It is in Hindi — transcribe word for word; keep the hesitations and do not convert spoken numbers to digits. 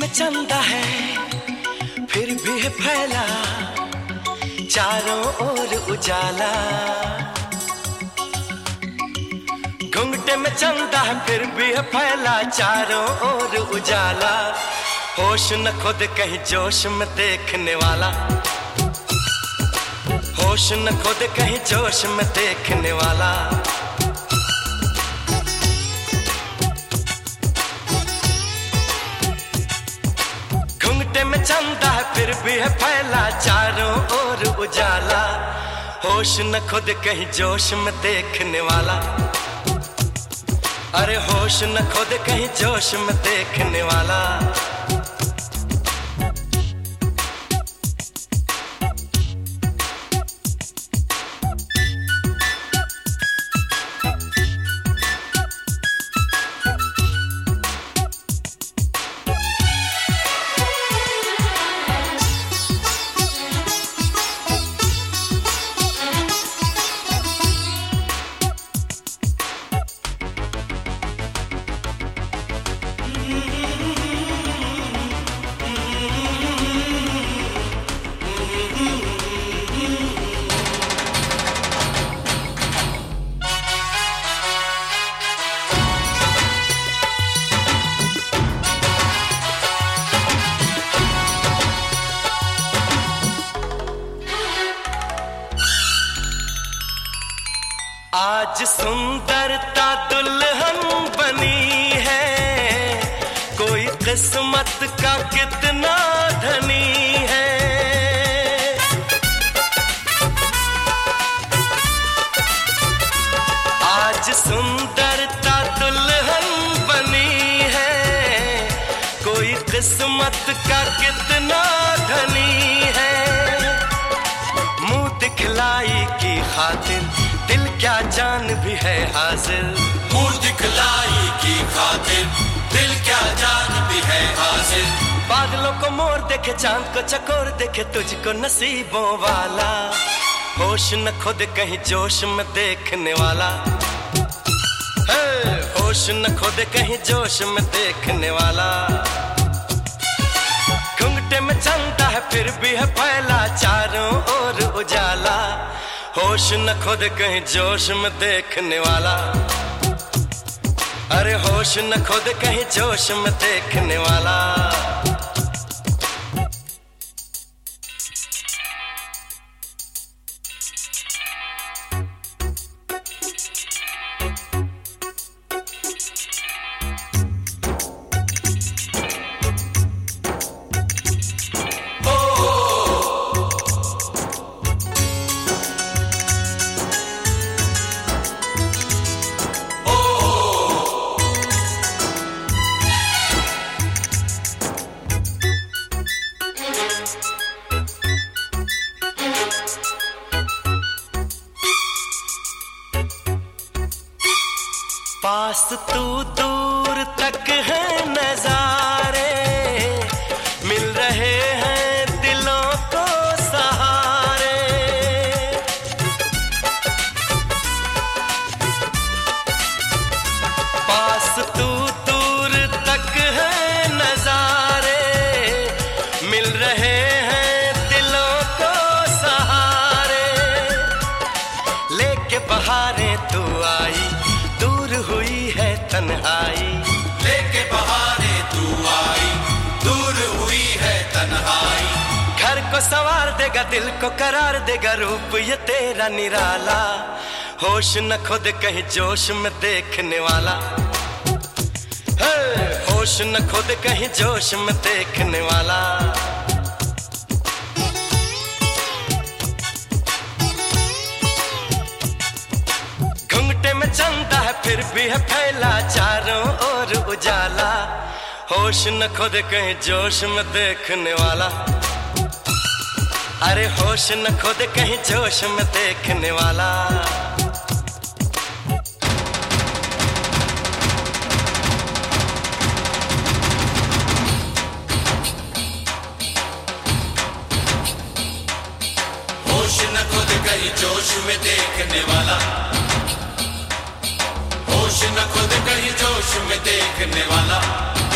में चंदा है फिर भी है फैला चारों ओर उजाला। घुंघटे में चंदा है फिर भी है फैला चारों ओर उजाला। होश न खुद कहीं जोश में देखने वाला, होश न खुद कहीं जोश में देखने वाला। घुंघटे में चंदा है फिर भी है फैला चारों ओर उजाला। होश न खुद कहीं जोश में देखने वाला, अरे होश न खुद कहीं जोश में देखने वाला। आज सुंदरता दुल्हन बनी है, कोई किस्मत का कितना धनी है। आज सुंदरता दुल्हन बनी है, कोई किस्मत का कितना धनी है। मुंह दिखलाई की खातिर दिल क्या जान भी है हाजिर, मुंह दिखलाई की खातिर दिल क्या जान भी है हाजिर। बादलों को मोर देखे चांद को चकोर देखे तुझको नसीबों वाला। होश न खुद कहीं जोश में देखने वाला, है होश न खुद कहीं जोश में देखने वाला। घुंघटे में चंदा है फिर भी है फैला चारों ओर उजाला। होश न खुद कहीं जोश में देखने वाला, अरे होश न खुद कहीं जोश में देखने वाला। पास तू दूर तक है नजारे, मिल रहे हैं दिलों को सहारे। पास तू दूर तक है नजारे, मिल रहे हैं दिलों को सहारे। लेके बहारें तू आई हुई है तन्हाई, लेके बहारे तू आई दूर हुई है तन्हाई। घर को संवार देगा दिल को करार देगा रूप ये तेरा निराला। होश न खुद कहीं जोश में देखने वाला, है होश न खुद कहीं जोश में देखने वाला। चंदा है फिर भी है फैला चारों ओर उजाला। होश न खुद कहीं जोश में देखने वाला, अरे होश न खुद कहीं जोश में देखने वाला। होश न खुद कहीं जोश में देखने वाला, होश न खुद कहीं जोश में देखने वाला।